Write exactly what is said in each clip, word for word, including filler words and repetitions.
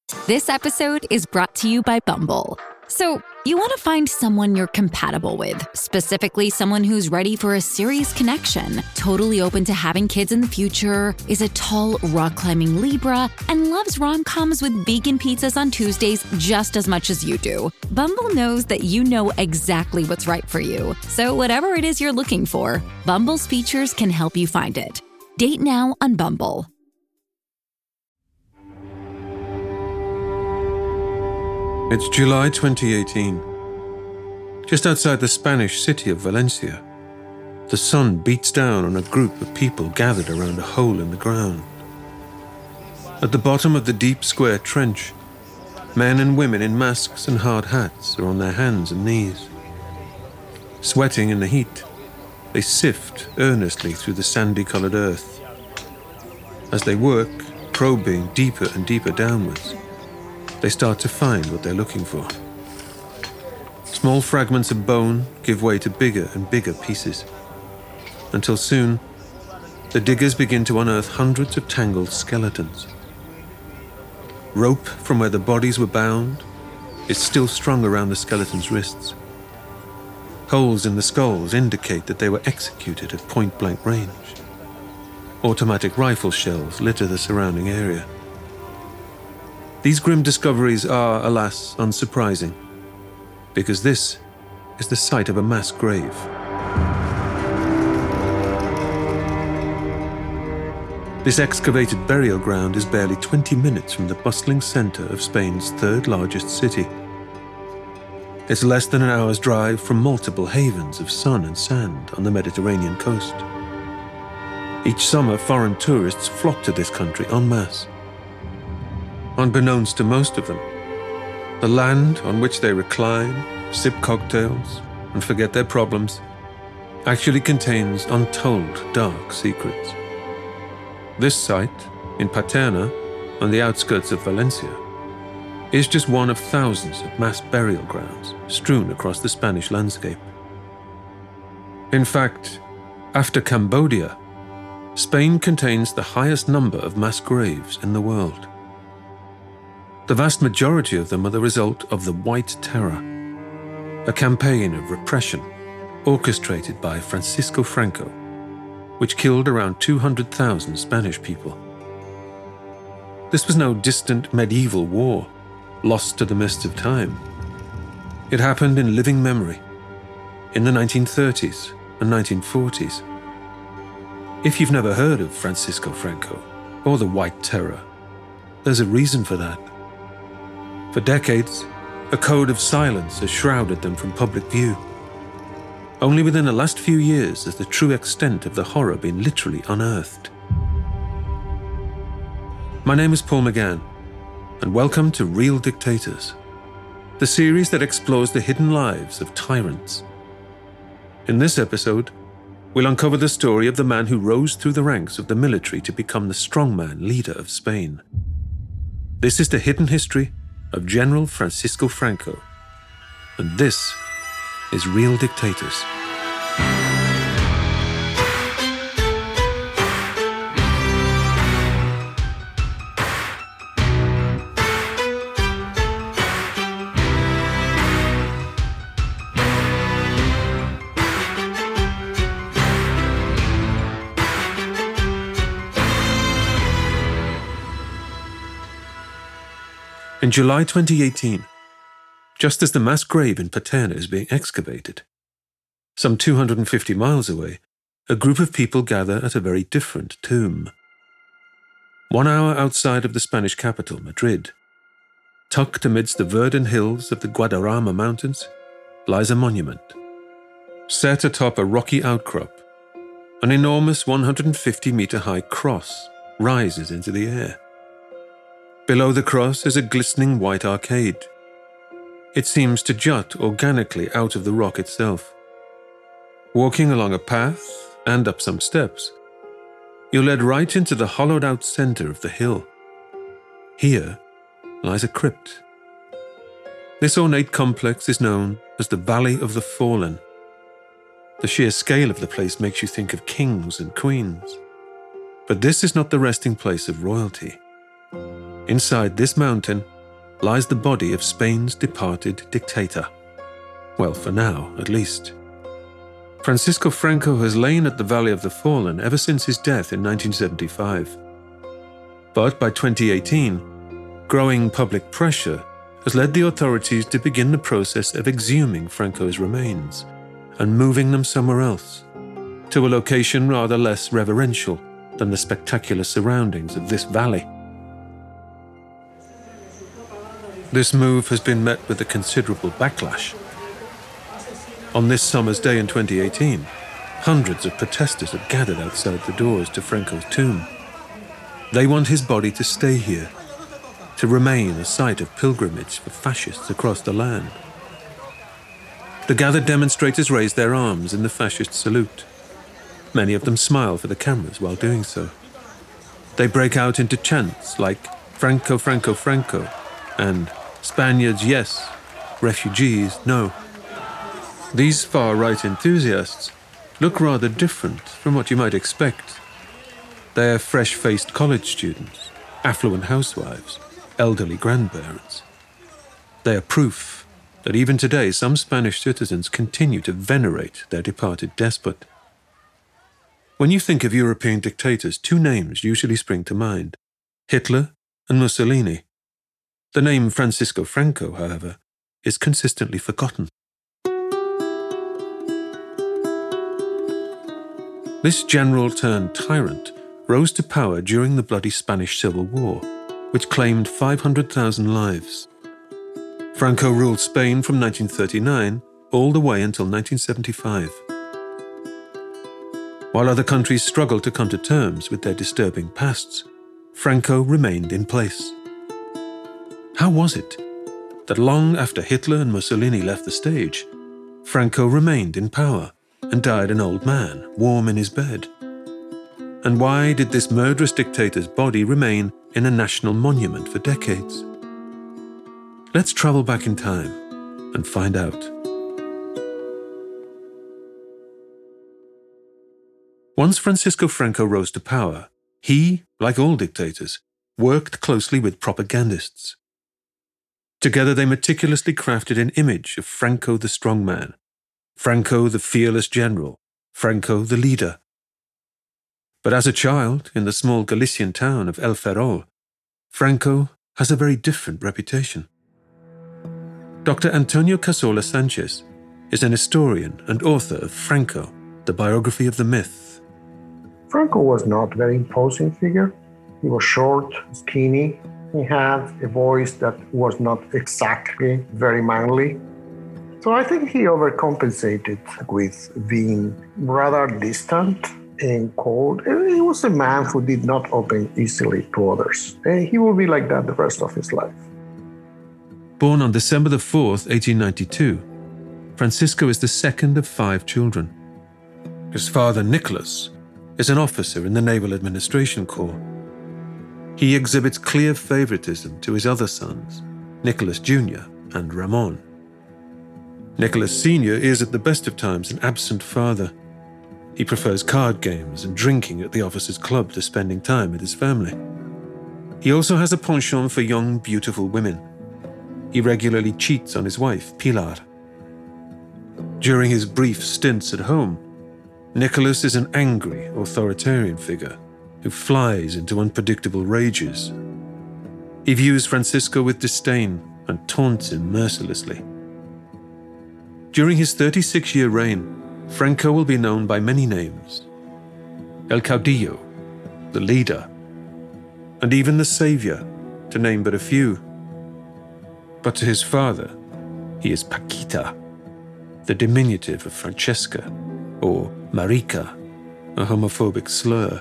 This episode is brought to you by Bumble. So, you want to find someone you're compatible with, specifically someone who's ready for a serious connection, totally open to having kids in the future, is a tall, rock-climbing Libra, and loves rom-coms with vegan pizzas on Tuesdays just as much as you do. Bumble knows that you know exactly what's right for you. So whatever it is you're looking for, Bumble's features can help you find it. Date now on Bumble. It's July twenty eighteen. Just outside the Spanish city of Valencia, the sun beats down on a group of people gathered around a hole in the ground. At the bottom of the deep square trench, men and women in masks and hard hats are on their hands and knees. Sweating in the heat, they sift earnestly through the sandy-colored earth. As they work, probing deeper and deeper downwards, they start to find what they're looking for. Small fragments of bone give way to bigger and bigger pieces, until soon, the diggers begin to unearth hundreds of tangled skeletons. Rope from where the bodies were bound is still strung around the skeleton's wrists. Holes in the skulls indicate that they were executed at point-blank range. Automatic rifle shells litter the surrounding area. These grim discoveries are, alas, unsurprising, because this is the site of a mass grave. This excavated burial ground is barely twenty minutes from the bustling center of Spain's third largest city. It's less than an hour's drive from multiple havens of sun and sand on the Mediterranean coast. Each summer, foreign tourists flock to this country en masse. Unbeknownst to most of them, the land on which they recline, sip cocktails, and forget their problems actually contains untold dark secrets. This site, in Paterna, on the outskirts of Valencia, is just one of thousands of mass burial grounds strewn across the Spanish landscape. In fact, after Cambodia, Spain contains the highest number of mass graves in the world. The vast majority of them are the result of the White Terror, a campaign of repression orchestrated by Francisco Franco, which killed around two hundred thousand Spanish people. This was no distant medieval war, lost to the mists of time. It happened in living memory, in the nineteen thirties and nineteen forties. If you've never heard of Francisco Franco or the White Terror, there's a reason for that. For decades, a code of silence has shrouded them from public view. Only within the last few years has the true extent of the horror been literally unearthed. My name is Paul McGann, and welcome to Real Dictators, the series that explores the hidden lives of tyrants. In this episode, we'll uncover the story of the man who rose through the ranks of the military to become the strongman leader of Spain. This is the hidden history of General Francisco Franco, and this is Real Dictators. In July twenty eighteen, just as the mass grave in Paterna is being excavated, some two hundred fifty miles away, a group of people gather at a very different tomb. One hour outside of the Spanish capital, Madrid, tucked amidst the verdant hills of the Guadarrama Mountains, lies a monument. Set atop a rocky outcrop, an enormous one hundred fifty meter high cross rises into the air. Below the cross is a glistening white arcade. It seems to jut organically out of the rock itself. Walking along a path and up some steps, you're led right into the hollowed-out center of the hill. Here lies a crypt. This ornate complex is known as the Valley of the Fallen. The sheer scale of the place makes you think of kings and queens. But this is not the resting place of royalty. Inside this mountain lies the body of Spain's departed dictator. Well, for now, at least. Francisco Franco has lain at the Valley of the Fallen ever since his death in nineteen seventy-five. But by twenty eighteen, growing public pressure has led the authorities to begin the process of exhuming Franco's remains and moving them somewhere else, to a location rather less reverential than the spectacular surroundings of this valley. This move has been met with a considerable backlash. On this summer's day in twenty eighteen, hundreds of protesters have gathered outside the doors to Franco's tomb. They want his body to stay here, to remain a site of pilgrimage for fascists across the land. The gathered demonstrators raise their arms in the fascist salute. Many of them smile for the cameras while doing so. They break out into chants like Franco, Franco, Franco, and Spaniards, yes, refugees, no. These far-right enthusiasts look rather different from what you might expect. They're fresh-faced college students, affluent housewives, elderly grandparents. They are proof that even today some Spanish citizens continue to venerate their departed despot. When you think of European dictators, two names usually spring to mind: Hitler and Mussolini. The name Francisco Franco, however, is consistently forgotten. This general-turned-tyrant rose to power during the bloody Spanish Civil War, which claimed five hundred thousand lives. Franco ruled Spain from nineteen thirty-nine all the way until nineteen seventy-five. While other countries struggled to come to terms with their disturbing pasts, Franco remained in place. How was it that long after Hitler and Mussolini left the stage, Franco remained in power and died an old man, warm in his bed? And why did this murderous dictator's body remain in a national monument for decades? Let's travel back in time and find out. Once Francisco Franco rose to power, he, like all dictators, worked closely with propagandists. Together they meticulously crafted an image of Franco the strongman, Franco the fearless general, Franco the leader. But as a child in the small Galician town of El Ferrol, Franco has a very different reputation. Doctor Antonio Casola Sanchez is an historian and author of Franco, the biography of the myth. Franco was not a very imposing figure. He was short, skinny. He had a voice that was not exactly very manly. So I think he overcompensated with being rather distant and cold. He was a man who did not open easily to others. And he will be like that the rest of his life. Born on December the fourth, eighteen ninety-two, Francisco is the second of five children. His father, Nicholas, is an officer in the Naval Administration Corps. He exhibits clear favoritism to his other sons, Nicholas Junior and Ramon. Nicholas Senior is at the best of times an absent father. He prefers card games and drinking at the officers' club to spending time with his family. He also has a penchant for young, beautiful women. He regularly cheats on his wife, Pilar. During his brief stints at home, Nicholas is an angry, authoritarian figure who flies into unpredictable rages. He views Francisco with disdain and taunts him mercilessly. During his thirty-six-year reign, Franco will be known by many names: El Caudillo, the leader, and even the savior, to name but a few. But to his father, he is Paquita, the diminutive of Francesca, or Marica, a homophobic slur.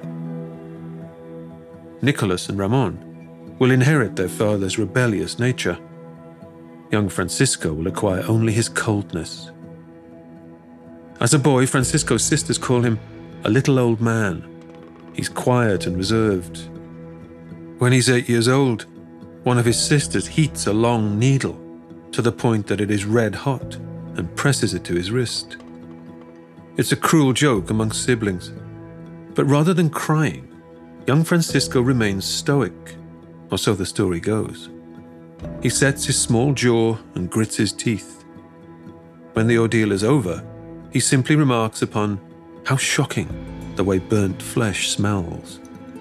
Nicholas and Ramon will inherit their father's rebellious nature. Young Francisco will acquire only his coldness. As a boy, Francisco's sisters call him a little old man. He's quiet and reserved. When he's eight years old, one of his sisters heats a long needle to the point that it is red hot and presses it to his wrist. It's a cruel joke amongst siblings, but rather than crying, young Francisco remains stoic, or so the story goes. He sets his small jaw and grits his teeth. When the ordeal is over, he simply remarks upon how shocking the way burnt flesh smells.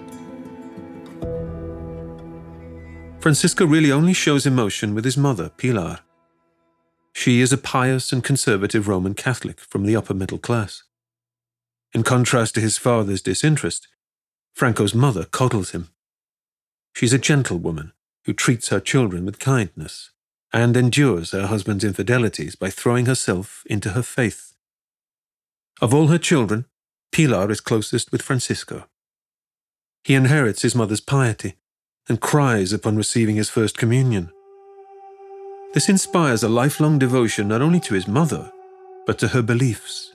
Francisco really only shows emotion with his mother, Pilar. She is a pious and conservative Roman Catholic from the upper middle class. In contrast to his father's disinterest, Franco's mother coddles him. She's a gentlewoman who treats her children with kindness and endures her husband's infidelities by throwing herself into her faith. Of all her children, Pilar is closest with Francisco. He inherits his mother's piety and cries upon receiving his first communion. This inspires a lifelong devotion not only to his mother, but to her beliefs.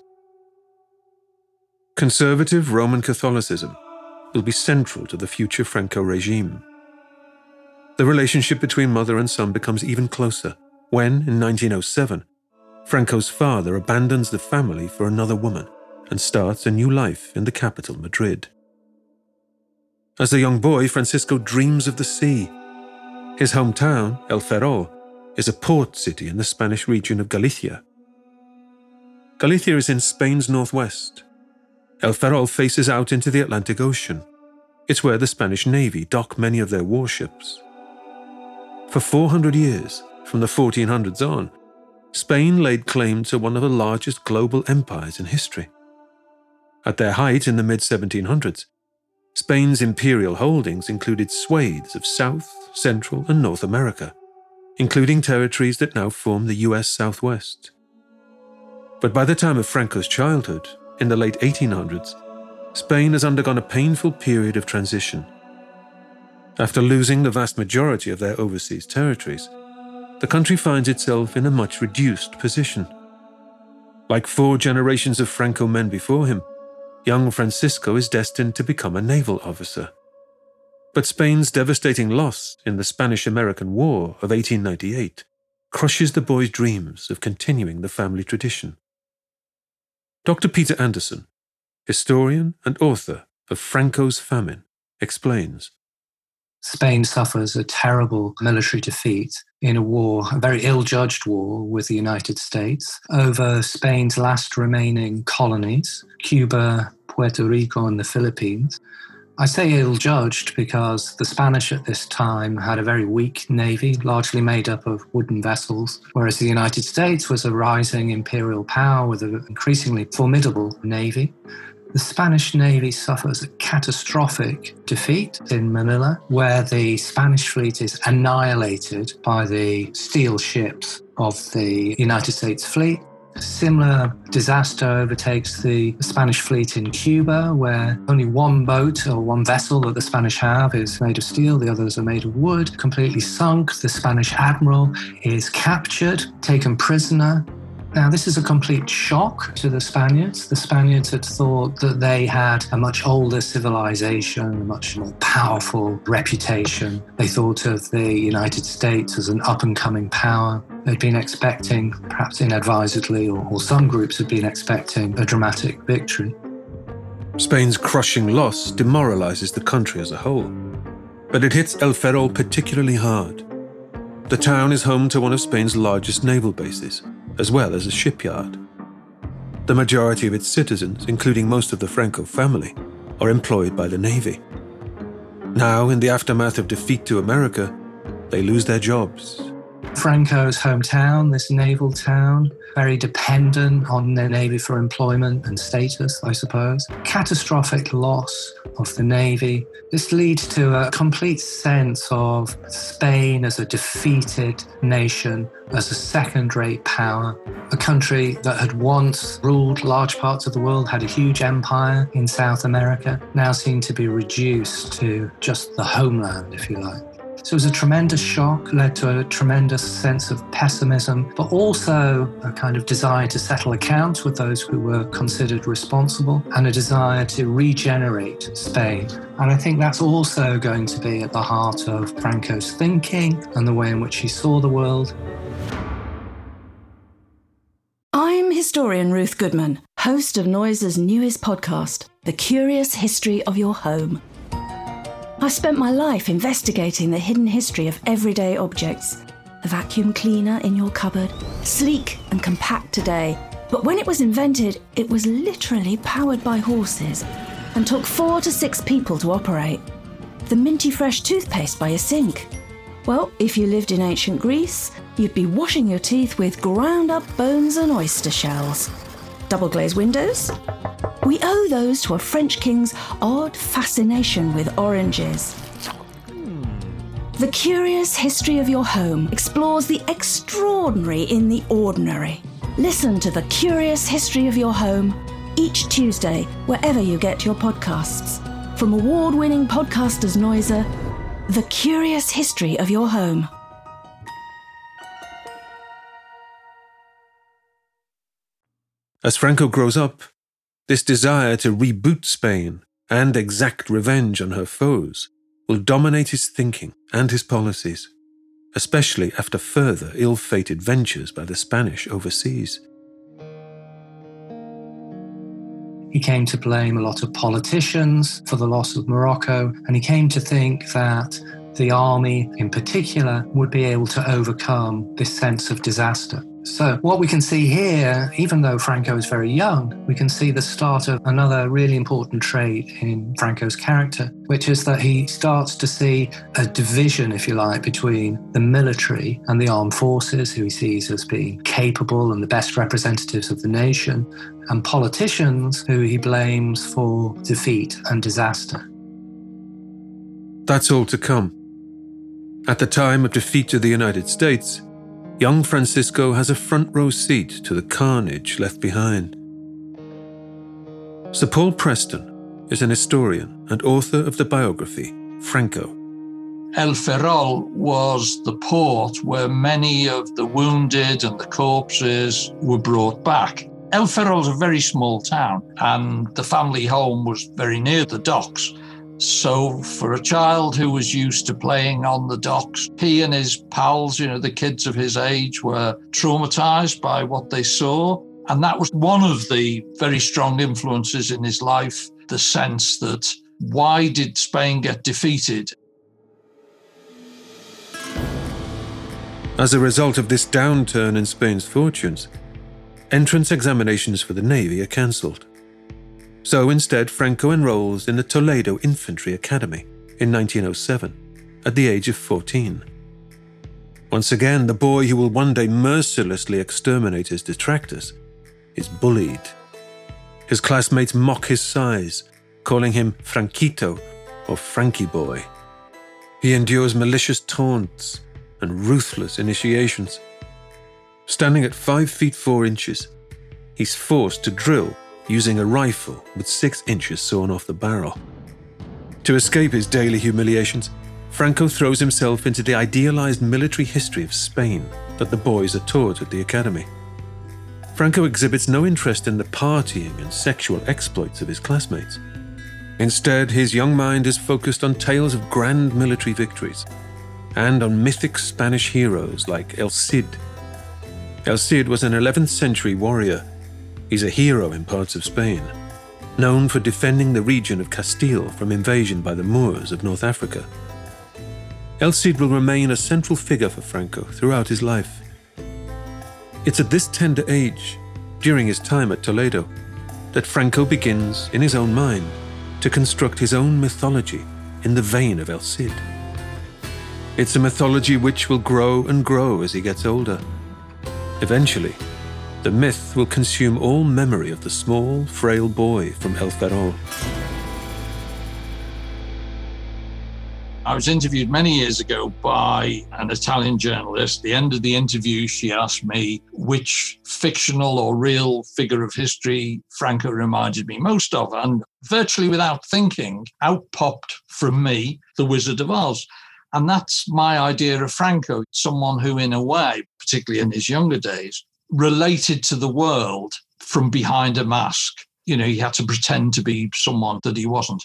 Conservative Roman Catholicism will be central to the future Franco regime. The relationship between mother and son becomes even closer when, in nineteen oh seven, Franco's father abandons the family for another woman and starts a new life in the capital, Madrid. As a young boy, Francisco dreams of the sea. His hometown, El Ferrol, is a port city in the Spanish region of Galicia. Galicia is in Spain's northwest. El Ferrol faces out into the Atlantic Ocean. It's where the Spanish Navy dock many of their warships. For four hundred years, from the fourteen hundreds on, Spain laid claim to one of the largest global empires in history. At their height in the mid seventeen hundreds, Spain's imperial holdings included swathes of South, Central, and North America, including territories that now form the U S Southwest. But by the time of Franco's childhood, in the late eighteen hundreds, Spain has undergone a painful period of transition. After losing the vast majority of their overseas territories, the country finds itself in a much reduced position. Like four generations of Franco men before him, young Francisco is destined to become a naval officer. But Spain's devastating loss in the Spanish-American War of eighteen ninety-eight crushes the boy's dreams of continuing the family tradition. Doctor Peter Anderson, historian and author of Franco's Famine, explains. Spain suffers a terrible military defeat in a war, a very ill-judged war with the United States, over Spain's last remaining colonies, Cuba, Puerto Rico, and the Philippines. I say ill-judged because the Spanish at this time had a very weak navy, largely made up of wooden vessels, whereas the United States was a rising imperial power with an increasingly formidable navy. The Spanish Navy suffers a catastrophic defeat in Manila, where the Spanish fleet is annihilated by the steel ships of the United States fleet. A similar disaster overtakes the Spanish fleet in Cuba, where only one boat or one vessel that the Spanish have is made of steel, the others are made of wood, completely sunk. The Spanish admiral is captured, taken prisoner. Now, this is a complete shock to the Spaniards. The Spaniards had thought that they had a much older civilization, a much more powerful reputation. They thought of the United States as an up-and-coming power. They'd been expecting, perhaps inadvisedly, or, or some groups had been expecting, a dramatic victory. Spain's crushing loss demoralizes the country as a whole, but it hits El Ferrol particularly hard. The town is home to one of Spain's largest naval bases, as well as a shipyard. The majority of its citizens, including most of the Franco family, are employed by the Navy. Now, in the aftermath of defeat to America, they lose their jobs. Franco's hometown, this naval town, very dependent on the Navy for employment and status, I suppose. Catastrophic loss of the Navy. This leads to a complete sense of Spain as a defeated nation, as a second-rate power, a country that had once ruled large parts of the world, had a huge empire in South America, now seemed to be reduced to just the homeland, if you like. So it was a tremendous shock, led to a tremendous sense of pessimism, but also a kind of desire to settle accounts with those who were considered responsible, and a desire to regenerate Spain. And I think that's also going to be at the heart of Franco's thinking and the way in which he saw the world. I'm historian Ruth Goodman, host of Noiser's newest podcast, The Curious History of Your Home. I spent my life investigating the hidden history of everyday objects. The vacuum cleaner in your cupboard, sleek and compact today, but when it was invented, it was literally powered by horses and took four to six people to operate. The minty fresh toothpaste by a sink. Well, if you lived in ancient Greece, you'd be washing your teeth with ground-up bones and oyster shells. Double-glazed windows? We owe those to a French king's odd fascination with oranges. The Curious History of Your Home explores the extraordinary in the ordinary. Listen to The Curious History of Your Home each Tuesday, wherever you get your podcasts. From award-winning podcasters Noiser, The Curious History of Your Home. As Franco grows up, this desire to reboot Spain and exact revenge on her foes will dominate his thinking and his policies, especially after further ill-fated ventures by the Spanish overseas. He came to blame a lot of politicians for the loss of Morocco, and he came to think that the army in particular would be able to overcome this sense of disaster. So what we can see here, even though Franco is very young, we can see the start of another really important trait in Franco's character, which is that he starts to see a division, if you like, between the military and the armed forces, who he sees as being capable and the best representatives of the nation, and politicians, who he blames for defeat and disaster. That's all to come. At the time of defeat to the United States, young Francisco has a front row seat to the carnage left behind. Sir Paul Preston is an historian and author of the biography, Franco. El Ferrol was the port where many of the wounded and the corpses were brought back. El Ferrol is a very small town, and the family home was very near the docks. So for a child who was used to playing on the docks, he and his pals, you know, the kids of his age, were traumatized by what they saw. And that was one of the very strong influences in his life, the sense that why did Spain get defeated? As a result of this downturn in Spain's fortunes, entrance examinations for the Navy are cancelled. So instead, Franco enrolls in the Toledo Infantry Academy in nineteen oh seven, at the age of fourteen. Once again, the boy who will one day mercilessly exterminate his detractors is bullied. His classmates mock his size, calling him Franquito or Frankie Boy. He endures malicious taunts and ruthless initiations. Standing at five feet four inches, he's forced to drill using a rifle with six inches sawn off the barrel. To escape his daily humiliations, Franco throws himself into the idealized military history of Spain that the boys are taught at the academy. Franco exhibits no interest in the partying and sexual exploits of his classmates. Instead, his young mind is focused on tales of grand military victories and on mythic Spanish heroes like El Cid. El Cid was an eleventh century warrior. He's a hero in parts of Spain, known for defending the region of Castile from invasion by the Moors of North Africa. El Cid will remain a central figure for Franco throughout his life. It's at this tender age, during his time at Toledo, that Franco begins, in his own mind, to construct his own mythology in the vein of El Cid. It's a mythology which will grow and grow as he gets older. Eventually, the myth will consume all memory of the small, frail boy from El Ferrol. I was interviewed many years ago by an Italian journalist. At the end of the interview, she asked me which fictional or real figure of history Franco reminded me most of. And virtually without thinking, out popped from me The Wizard of Oz. And that's my idea of Franco, someone who, in a way, particularly in his younger days, related to the world from behind a mask. You know, he had to pretend to be someone that he wasn't.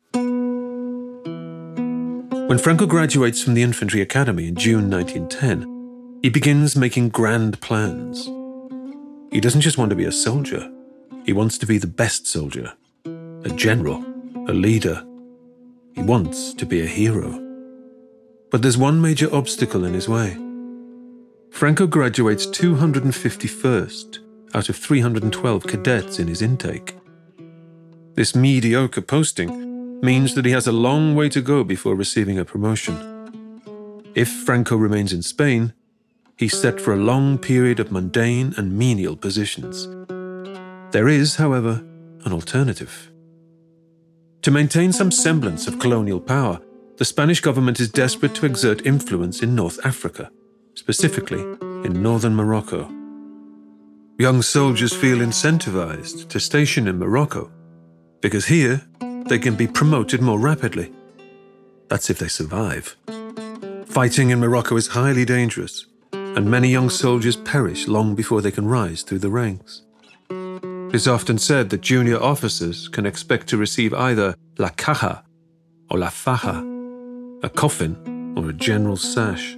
When Franco graduates from the Infantry Academy in June nineteen ten, he begins making grand plans. He doesn't just want to be a soldier. He wants to be the best soldier, a general, a leader. He wants to be a hero. But there's one major obstacle in his way. Franco graduates two hundred fifty-first out of three hundred twelve cadets in his intake. This mediocre posting means that he has a long way to go before receiving a promotion. If Franco remains in Spain, he's set for a long period of mundane and menial positions. There is, however, an alternative. To maintain some semblance of colonial power, the Spanish government is desperate to exert influence in North Africa, specifically in northern Morocco. Young soldiers feel incentivized to station in Morocco because here they can be promoted more rapidly. That's if they survive. Fighting in Morocco is highly dangerous, and many young soldiers perish long before they can rise through the ranks. It's often said that junior officers can expect to receive either la caja or la faja, a coffin or a general's sash.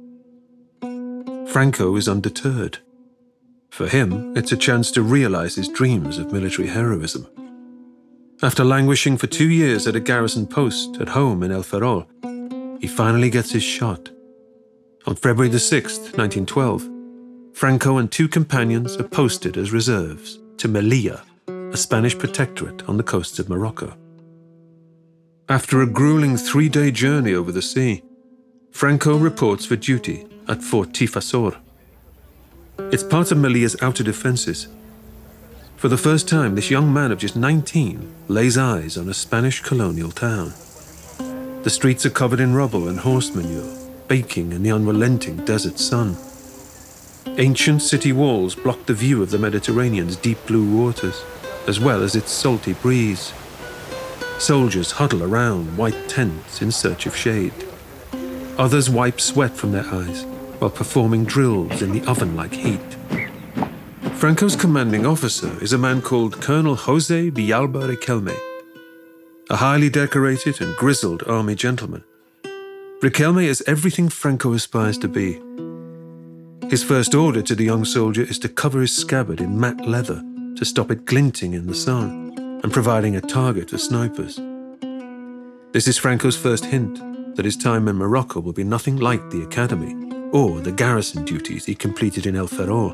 Franco is undeterred. For him, it's a chance to realize his dreams of military heroism. After languishing for two years at a garrison post at home in El Ferrol, he finally gets his shot. On February the sixth, nineteen twelve, Franco and two companions are posted as reserves to Melilla, a Spanish protectorate on the coasts of Morocco. After a grueling three-day journey over the sea, Franco reports for duty at Fort Tifasor. It's part of Melilla's outer defenses. For the first time, this young man of just nineteen lays eyes on a Spanish colonial town. The streets are covered in rubble and horse manure, baking in the unrelenting desert sun. Ancient city walls block the view of the Mediterranean's deep blue waters, as well as its salty breeze. Soldiers huddle around white tents in search of shade. Others wipe sweat from their eyes while performing drills in the oven-like heat. Franco's commanding officer is a man called Colonel José Villalba Riquelme, a highly decorated and grizzled army gentleman. Riquelme is everything Franco aspires to be. His first order to the young soldier is to cover his scabbard in matte leather to stop it glinting in the sun and providing a target to snipers. This is Franco's first hint that his time in Morocco will be nothing like the academy or the garrison duties he completed in El Ferrol.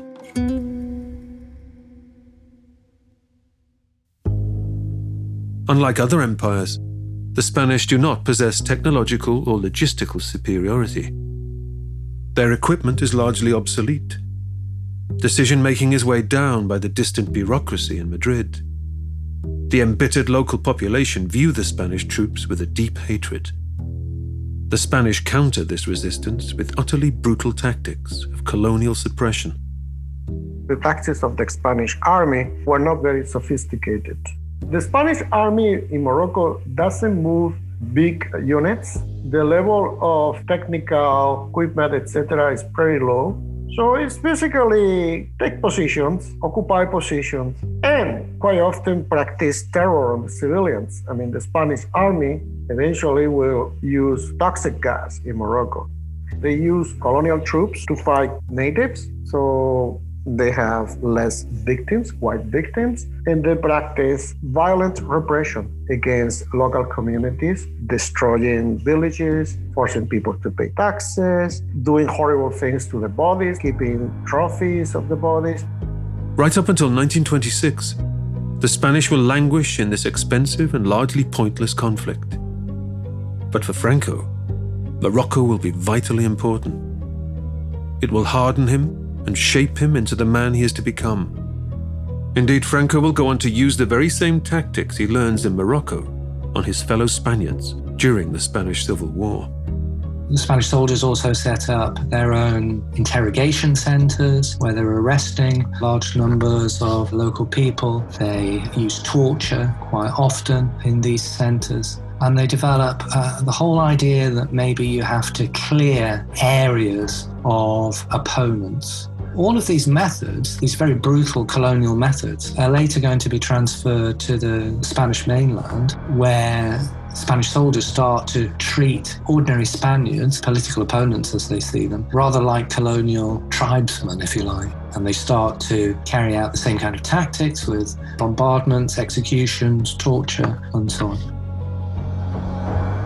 Unlike other empires, the Spanish do not possess technological or logistical superiority. Their equipment is largely obsolete. Decision-making is weighed down by the distant bureaucracy in Madrid. The embittered local population view the Spanish troops with a deep hatred. The Spanish counter this resistance with utterly brutal tactics of colonial suppression. The tactics of the Spanish army were not very sophisticated. The Spanish army in Morocco doesn't move big units. The level of technical equipment, et cetera, is pretty low. So it's basically take positions, occupy positions, and quite often practice terror on the civilians. I mean, the Spanish army eventually will use toxic gas in Morocco. They use colonial troops to fight natives, so they have less victims, white victims, and they practice violent repression against local communities, destroying villages, forcing people to pay taxes, doing horrible things to the bodies, keeping trophies of the bodies. Right up until nineteen twenty-six, the Spanish will languish in this expensive and largely pointless conflict. But for Franco, Morocco will be vitally important. It will harden him and shape him into the man he is to become. Indeed, Franco will go on to use the very same tactics he learns in Morocco on his fellow Spaniards during the Spanish Civil War. The Spanish soldiers also set up their own interrogation centers where they're arresting large numbers of local people. They use torture quite often in these centers. And they develop uh, the whole idea that maybe you have to clear areas of opponents. All of these methods, these very brutal colonial methods, are later going to be transferred to the Spanish mainland, where Spanish soldiers start to treat ordinary Spaniards, political opponents as they see them, rather like colonial tribesmen, if you like. And they start to carry out the same kind of tactics with bombardments, executions, torture, and so on.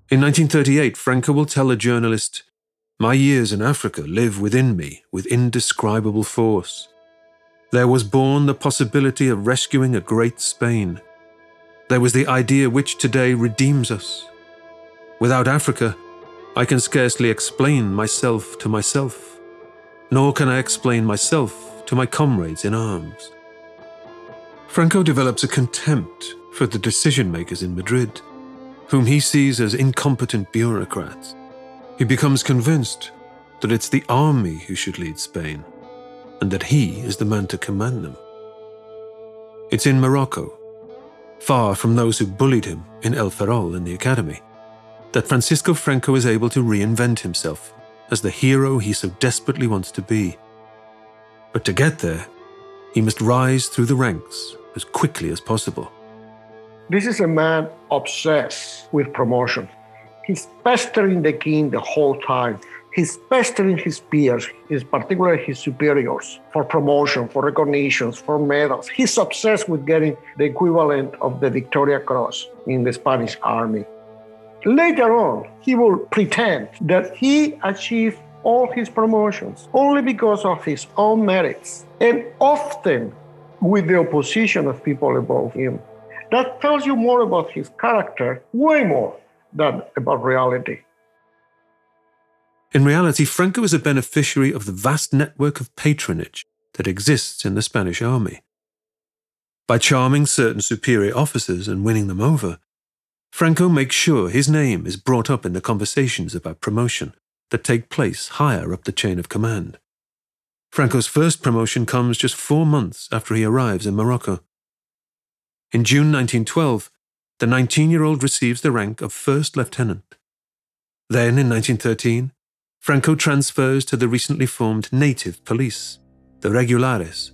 In nineteen thirty-eight, Franco will tell a journalist, "My years in Africa live within me with indescribable force. There was born the possibility of rescuing a great Spain. There was the idea which today redeems us. Without Africa, I can scarcely explain myself to myself, nor can I explain myself to my comrades in arms." Franco develops a contempt for the decision-makers in Madrid, whom he sees as incompetent bureaucrats. He becomes convinced that it's the army who should lead Spain, and that he is the man to command them. It's in Morocco, far from those who bullied him in El Ferrol in the academy, that Francisco Franco is able to reinvent himself as the hero he so desperately wants to be. But to get there, he must rise through the ranks as quickly as possible. This is a man obsessed with promotion. He's pestering the king the whole time. He's pestering his peers, his, particularly his superiors, for promotion, for recognitions, for medals. He's obsessed with getting the equivalent of the Victoria Cross in the Spanish army. Later on, he will pretend that he achieved all his promotions only because of his own merits, and often with the opposition of people above him. That tells you more about his character, way more than about reality. In reality, Franco is a beneficiary of the vast network of patronage that exists in the Spanish army. By charming certain superior officers and winning them over, Franco makes sure his name is brought up in the conversations about promotion that take place higher up the chain of command. Franco's first promotion comes just four months after he arrives in Morocco. In June nineteen twelve, the nineteen-year-old receives the rank of first lieutenant. Then, in nineteen thirteen, Franco transfers to the recently formed native police, the Regulares.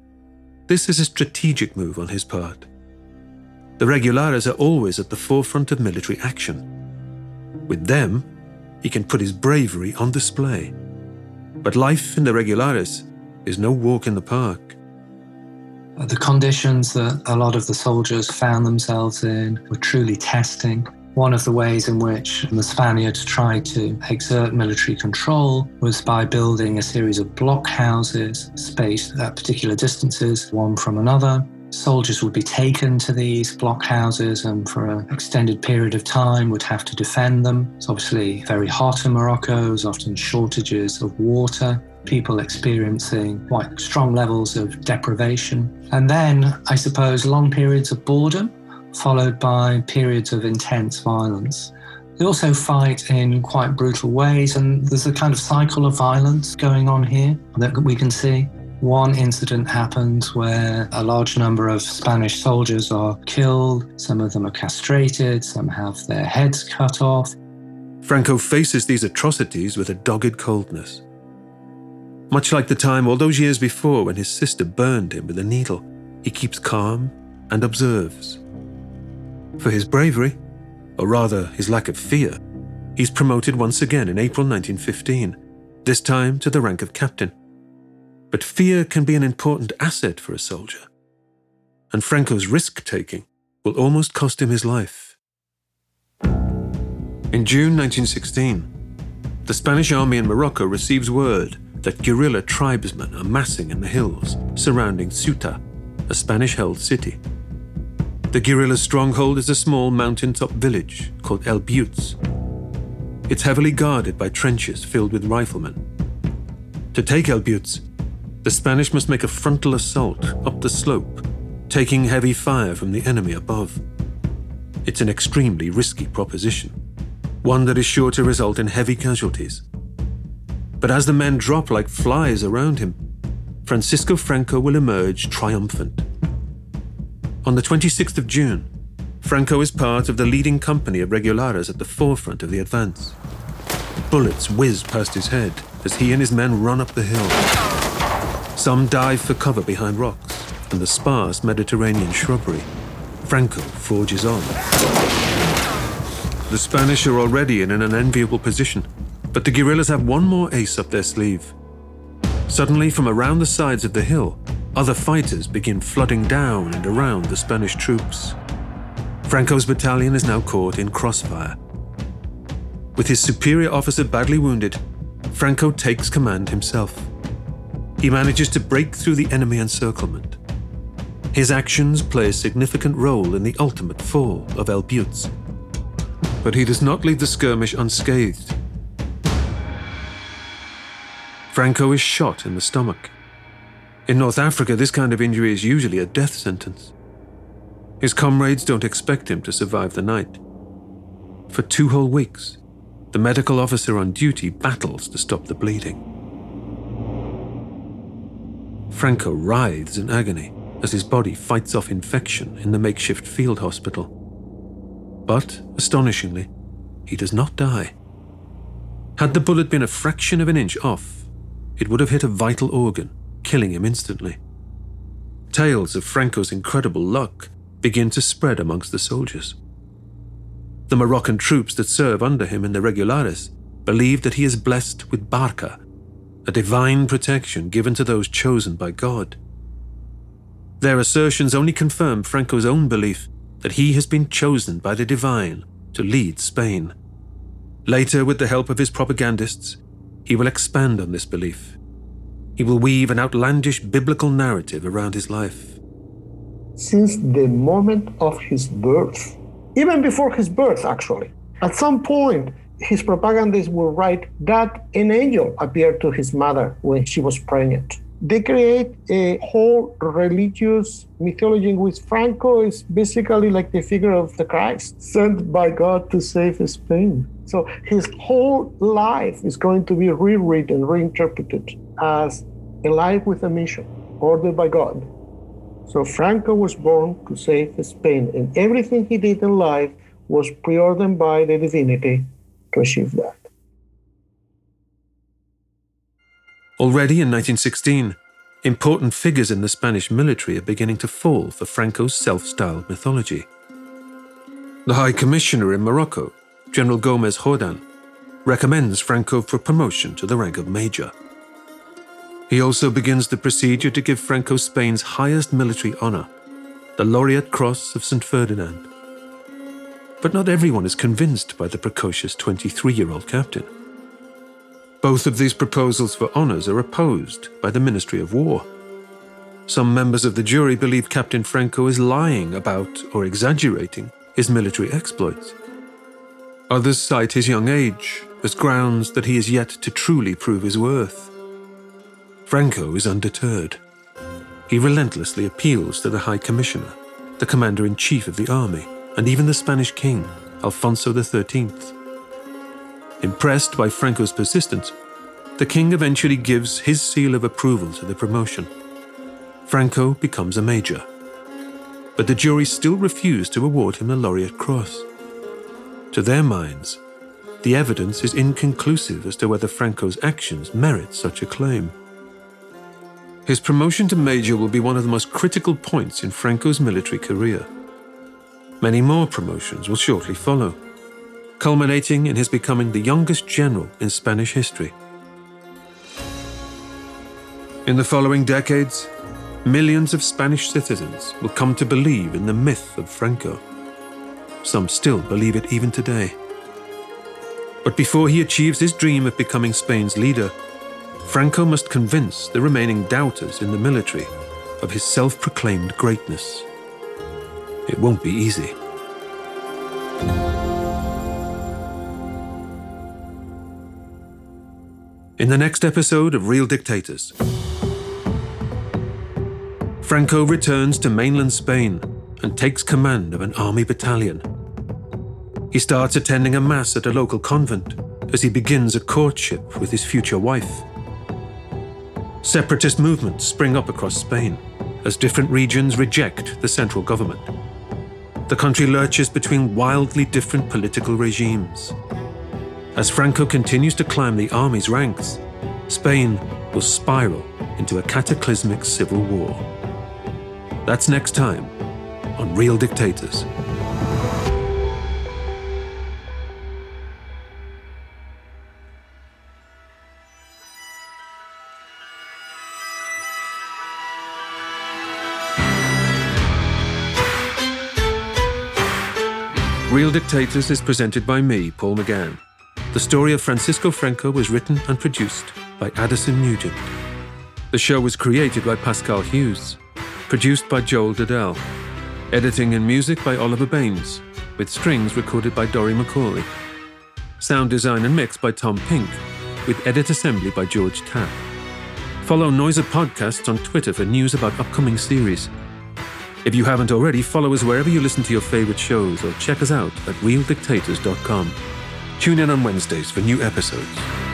This is a strategic move on his part. The Regulares are always at the forefront of military action. With them, he can put his bravery on display. But life in the Regulares is no walk in the park. The conditions that a lot of the soldiers found themselves in were truly testing. One of the ways in which the Spaniards tried to exert military control was by building a series of blockhouses spaced at particular distances, one from another. Soldiers would be taken to these blockhouses and for an extended period of time would have to defend them. It's obviously very hot in Morocco, there's often shortages of water, people experiencing quite strong levels of deprivation. And then, I suppose, long periods of boredom, followed by periods of intense violence. They also fight in quite brutal ways, and there's a kind of cycle of violence going on here that we can see. One incident happens where a large number of Spanish soldiers are killed, some of them are castrated, some have their heads cut off. Franco faces these atrocities with a dogged coldness. Much like the time all those years before when his sister burned him with a needle, he keeps calm and observes. For his bravery, or rather his lack of fear, he's promoted once again in April nineteen fifteen, this time to the rank of captain. But fear can be an important asset for a soldier, and Franco's risk-taking will almost cost him his life. In June nineteen sixteen, the Spanish army in Morocco receives word that guerrilla tribesmen are massing in the hills surrounding Ceuta, a Spanish-held city. The guerrilla's stronghold is a small mountaintop village called El Buttes. It's heavily guarded by trenches filled with riflemen. To take El Buttes, the Spanish must make a frontal assault up the slope, taking heavy fire from the enemy above. It's an extremely risky proposition, one that is sure to result in heavy casualties. But as the men drop like flies around him, Francisco Franco will emerge triumphant. On the twenty-sixth of June, Franco is part of the leading company of Regulares at the forefront of the advance. Bullets whiz past his head as he and his men run up the hill. Some dive for cover behind rocks and the sparse Mediterranean shrubbery. Franco forges on. The Spanish are already in an unenviable position, but the guerrillas have one more ace up their sleeve. Suddenly, from around the sides of the hill, other fighters begin flooding down and around the Spanish troops. Franco's battalion is now caught in crossfire. With his superior officer badly wounded, Franco takes command himself. He manages to break through the enemy encirclement. His actions play a significant role in the ultimate fall of El Buttes. But he does not leave the skirmish unscathed. Franco is shot in the stomach. In North Africa, this kind of injury is usually a death sentence. His comrades don't expect him to survive the night. For two whole weeks, the medical officer on duty battles to stop the bleeding. Franco writhes in agony as his body fights off infection in the makeshift field hospital. But, astonishingly, he does not die. Had the bullet been a fraction of an inch off, it would have hit a vital organ, killing him instantly. Tales of Franco's incredible luck begin to spread amongst the soldiers. The Moroccan troops that serve under him in the Regulares believe that he is blessed with Barca, a divine protection given to those chosen by God. Their assertions only confirm Franco's own belief that he has been chosen by the divine to lead Spain. Later, with the help of his propagandists, he will expand on this belief. He will weave an outlandish biblical narrative around his life. Since the moment of his birth, even before his birth, actually, at some point, his propagandists will write that an angel appeared to his mother when she was pregnant. They create a whole religious mythology in which Franco is basically like the figure of the Christ, sent by God to save Spain. So his whole life is going to be rewritten, reinterpreted as a life with a mission, ordered by God. So Franco was born to save Spain, and everything he did in life was preordained by the divinity to achieve that. Already in nineteen sixteen, important figures in the Spanish military are beginning to fall for Franco's self-styled mythology. The High Commissioner in Morocco, General Gomez Jordan, recommends Franco for promotion to the rank of Major. He also begins the procedure to give Franco Spain's highest military honor, the Laureate Cross of Saint Ferdinand. But not everyone is convinced by the precocious twenty-three-year-old captain. Both of these proposals for honors are opposed by the Ministry of War. Some members of the jury believe Captain Franco is lying about or exaggerating his military exploits. Others cite his young age as grounds that he is yet to truly prove his worth. Franco is undeterred. He relentlessly appeals to the High Commissioner, the Commander-in-Chief of the army, and even the Spanish King, Alfonso the thirteenth. Impressed by Franco's persistence, the king eventually gives his seal of approval to the promotion. Franco becomes a major. But the jury still refuse to award him the Laureate Cross. To their minds, the evidence is inconclusive as to whether Franco's actions merit such a claim. His promotion to major will be one of the most critical points in Franco's military career. Many more promotions will shortly follow, culminating in his becoming the youngest general in Spanish history. In the following decades, millions of Spanish citizens will come to believe in the myth of Franco. Some still believe it even today. But before he achieves his dream of becoming Spain's leader, Franco must convince the remaining doubters in the military of his self-proclaimed greatness. It won't be easy. In the next episode of Real Dictators, Franco returns to mainland Spain and takes command of an army battalion. He starts attending a mass at a local convent as he begins a courtship with his future wife. Separatist movements spring up across Spain as different regions reject the central government. The country lurches between wildly different political regimes. As Franco continues to climb the army's ranks, Spain will spiral into a cataclysmic civil war. That's next time on Real Dictators. Real Dictators is presented by me, Paul McGann. The The story of Francisco Franco was written and produced by Addison Nugent. The show was created by Pascal Hughes, produced by Joel Dudell, editing and music by Oliver Baines, with strings recorded by Dory McCauley, sound design and mix by Tom Pink, with edit assembly by George Tapp. Follow Noiser Podcasts on Twitter for news about upcoming series. If you haven't already, follow us wherever you listen to your favorite shows or check us out at real dictators dot com. Tune in on Wednesdays for new episodes.